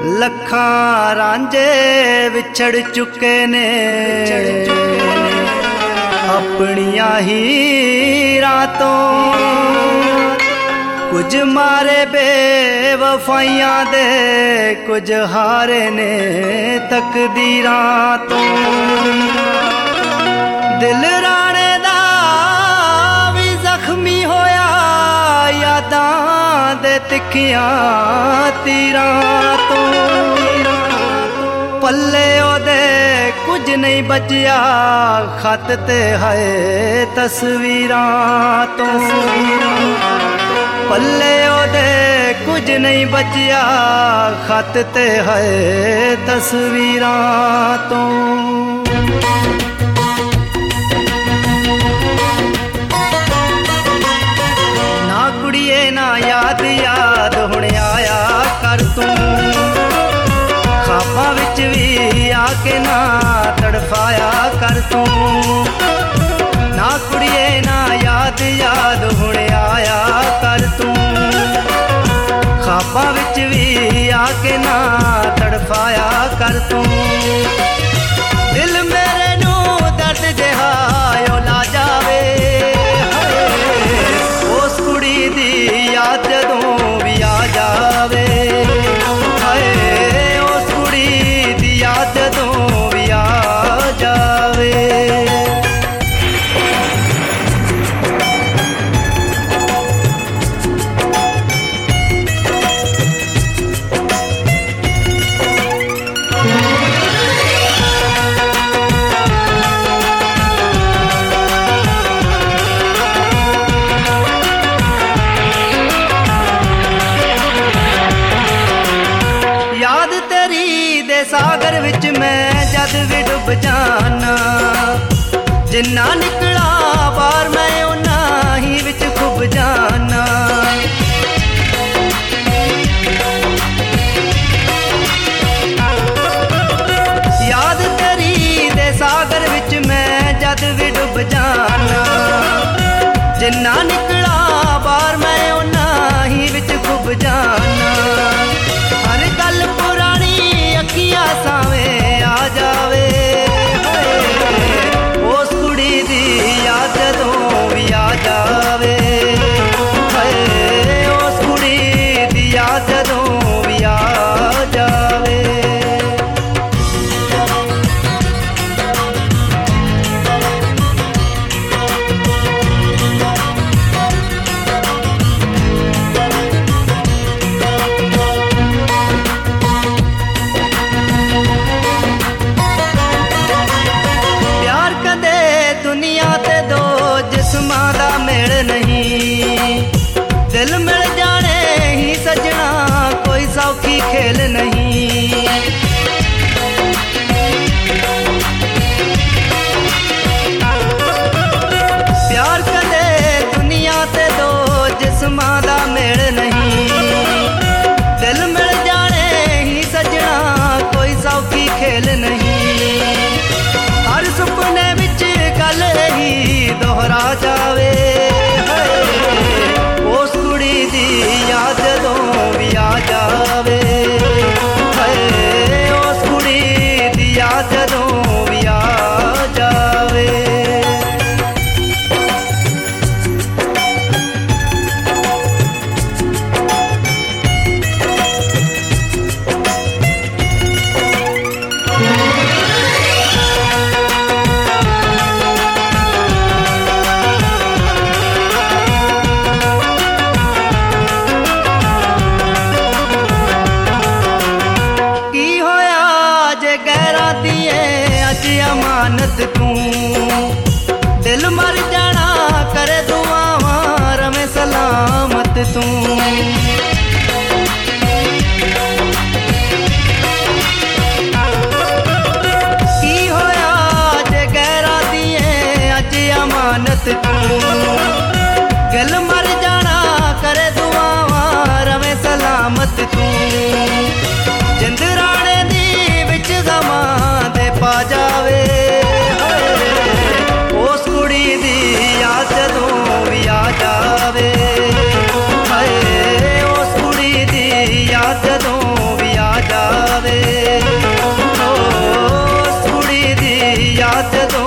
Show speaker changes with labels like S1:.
S1: ਲੱਖਾਂ ਰਾਂਝੇ ਵਿਛੜ ਚੁੱਕੇ ਨੇ ਆਪਣੀਆਂ ਹੀਰਾਂ ਤੋਂ। ਕੁਝ ਮਾਰੇ ਬੇਵਫਾਈਆਂ ਦੇ, ਕੁਝ ਹਾਰੇ ਨੇ ਤਕਦੀਰਾਂ ਤੋਂ। ਦਿਲ ਰਾਣੇ ਦਾ ਵੀ ਜ਼ਖਮੀ ਹੋਇਆ ਯਾਦਾਂ ਦੇ ਤਿੱਖੀਆਂ ਤੀਰਾਂ ਤੋਂ। ਪੱਲੇ ਉਹਦੇ ਕੁਝ ਨਹੀਂ ਬਚਿਆ, ਖੱਤ ਤੇ ਹੈ ਤਸਵੀਰਾਂ ਤੋਂ। ਪੱਲੇ ਉਹਦੇ ਕੁਝ ਨਹੀਂ ਬਚਿਆ, ਖੱਤ ਤੇ ਹੈ ਤਸਵੀਰਾਂ ਤੋਂ। ਨਾ ਕੁੜੀਏ ਨਾ ਯਾਦ ਯਾਦ ਹੁਣ ਆਇਆ ਕਰ ਤੂੰ, ਖਾਬਾਂ ਵਿੱਚ ਵੀ ਆ ਕੇ ਨਾ ਤੜਫਾਇਆ ਕਰ ਤੂੰ। ਨਾ ਕੁੜੀਏ ਨਾ ਯਾਦ ਯਾਦ ਹੁਣ ਆਇਆ ਕਰ ਤੂੰ, ਖਾਬਾਂ ਵਿੱਚ ਵੀ ਆ ਕੇ ਨਾ ਤੜਫਾਇਆ ਕਰ ਤੂੰ। ਦਿਲ ਮੇਰੇ ਨੂੰ ਦਰਦ ਜਿਹਾ ਓ ਲਾ ਜਾਵੇ, ਉਸ ਕੁੜੀ ਦੀ ਯਾਦ ਜਦੋਂ ਵੀ ਆ ਜਾਵੇ। ਹਾਏ ਉਸ ਕੁੜੀ ਦੀ ਯਾਦ ਜਦੋਂ ਵੀ ਆ ਜਾਵੇ। ਸਾਗਰ ਵਿੱਚ ਮੈਂ ਜਦ ਵੀ ਡੁੱਬ ਜਾਨਾ, ਜਿੰਨਾ ਨਿਕਲਾ ਬਾਹਰ ਮੈਂ ਉਹਨਾਂ ਹੀ ਵਿੱਚ ਖੁੱਬ ਜਾਨਾ। ਯਾਦ ਤੇਰੀ ਦੇ ਸਾਗਰ ਵਿੱਚ ਮੈਂ ਜਦ ਵੀ ਡੁੱਬ ਜਾਨਾ, ਜਿੰਨਾ ਨਿਕਲਾ ਬਾਹਰ ਮੈਂ ਉਹਨਾਂ ਹੀ ਵਿੱਚ ਖੁੱਬ ਜਾਨਾ। ਹਰ ਗੱਲ ਪੁਰਾਣੀ ਅੱਖੀਆਂ ਸਾਵੇਂ ਆ ਜਾਵੇ, ਉਸ ਕੁੜੀ ਦੀ ਯਾਦ ਜਦੋਂ ਵੀ ਆ ਜਾਵੇ। ਉਸ ਕੁੜੀ ਦੀ ਯਾਦ ਜਦੋਂ ਵੀ ਆ ਜਾਵੇ। ਜਿਸਮਾਂ ਦਾ ਮੇਲ ਨਹੀਂ, ਦਿਲ ਮਿਲ ਜਾਣੇ ਹੀ ਸਜਣਾ ਕੋਈ ਸੌਖੀ ਖੇਲ ਨਹੀਂ। ਪਿਆਰ ਕਦੇ ਦੁਨੀਆ ਤੇ ਦੋ ਜਿਸਮਾਂ ਦਾ ਮੇਲ ਨਹੀਂ, ਦਿਲ ਮਿਲ ਜਾਣੇ ਹੀ ਸਜਣਾ ਕੋਈ ਸੌਖੀ ਖੇਲ ਨਹੀਂ। ਹਰ ਸੁਪਨੇ ਵਿੱਚ ਗੱਲ ਹੀ ਦੁਹਰਾ ਜਾਵੇ, ਉਸ ਕੁੜੀ ਦੀ ਯਾਦ ਜਦੋਂ ਵੀ ਆ ਜਾਵੇ। ਉਸ ਕੁੜੀ ਦੀ ਯਾਦ ਜਦੋਂ ਵੀ ਆ ਜਾਵੇ। ਅਮਾਨਤ ਤੂੰ ਦਿਲ ਮਰ ਜਾਣਾ ਕਰੇ ਦੁਆਵਾਂ ਰਵੇਂ ਸਲਾਮਤ ਤੂੰ। ਕੀ ਹੋਇਆ ਜੇ ਗੈਰਾਂ ਦੀਏ ਅੱਜ ਅਮਾਨਤ ਤੂੰ, ਦਿਲ ਮਰ ਜਾਣਾ ਕਰੇ ਦੁਆਵਾਂ ਰਵੇਂ ਸਲਾਮਤ ਤੂੰ। ਜਿੰਦ ਰਾਣੇ ਦੀ ਵਿੱਚ ਗਮਾਂ ਦੇ ਪਾ ਜਾਵੇ, ਉਸ ਕੁੜੀ ਦੀ ਯਾਦ ਜਦੋਂ ਵੀ ਆ ਜਾਵੇ। ਹਾਏ ਜਦੋਂ